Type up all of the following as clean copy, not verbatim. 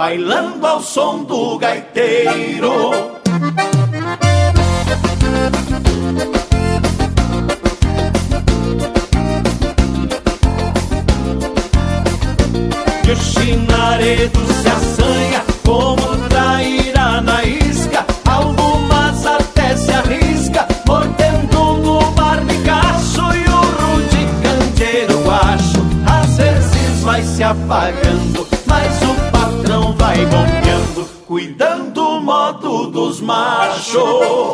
bailando ao som do gaiteiro. E o chinaredo se assanha como trairá na isca, algumas até se arrisca, mordendo no barnicaço. E o rude candeeiro guacho às vezes vai se apagando, mas o patrão vai bombeando, cuidando o modo dos machos.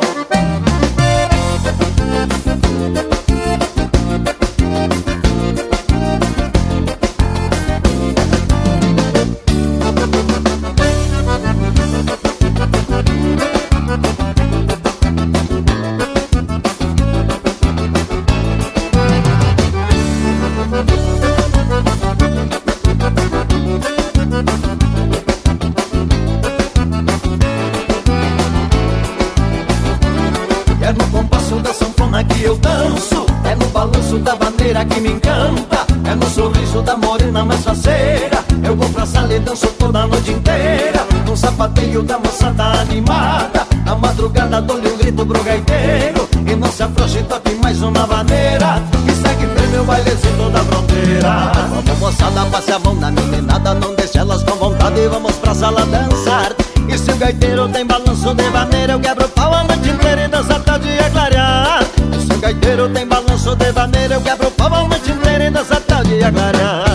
Que eu danço, é no balanço da bandeira que me encanta, é no sorriso da morena mais faceira. Eu vou pra sala e danço toda a noite inteira, no sapateio da moçada animada. Na madrugada dou-lhe um grito pro gaiteiro, e não se afrouxe e toque mais uma maneira, e segue firme o bailezinho da fronteira. Vamos moçada, passe a mão na meninada, não deixe elas com vontade e vamos pra sala dançar. E se o gaiteiro tem balanço de vaneira, eu quebro o pau a noite inteira e danço até o dia clarear. E se o gaiteiro tem balanço de vaneira, eu quebro o pau a noite inteira e danço até o dia clarear.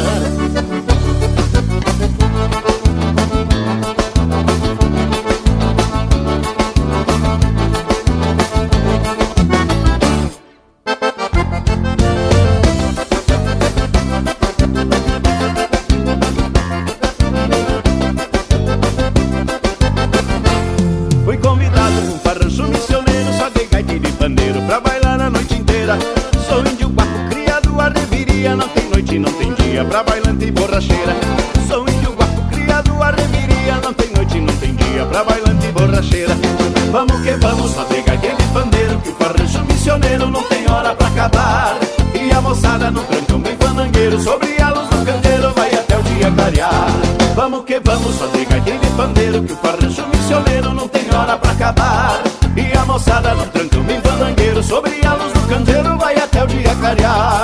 Pra bailar a noite inteira. Sou índio guapo, criado a reviria, não tem noite e não tem dia pra bailante e borracheira. Sou índio guapo, criado a reviria, não tem noite e não tem dia pra bailante e borracheira. Vamos que vamos, só tem gaiteiro e pandeiro, que o farrancho missioneiro não tem hora pra acabar. E a moçada no trancão bem fandangueiro, sobre a luz do candeeiro vai até o dia clarear. Vamos que vamos, só tem gaiteiro e pandeiro, que o farrancho missioneiro não tem hora pra acabar. E a moçada no trancão bem fandangueiro, sobre a luz do candeeiro vai até o dia clarear.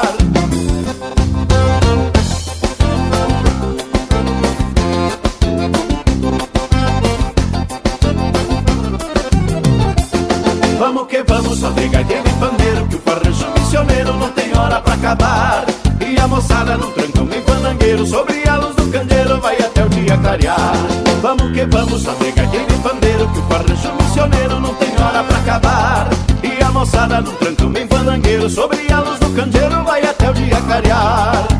Vamos que vamos, só tem gaiteiro e pandeiro, que o farrancho missioneiro não tem hora pra acabar. E a moçada no trancão bem fandangueiro, sobre a luz do candeeiro vai até o dia clarear. Vamos que vamos, só tem gaiteiro e pandeiro, que o farrancho missioneiro não tem hora pra acabar. E a moçada no trancão bem fandangueiro, sobre a luz do candeeiro vai até o dia clarear.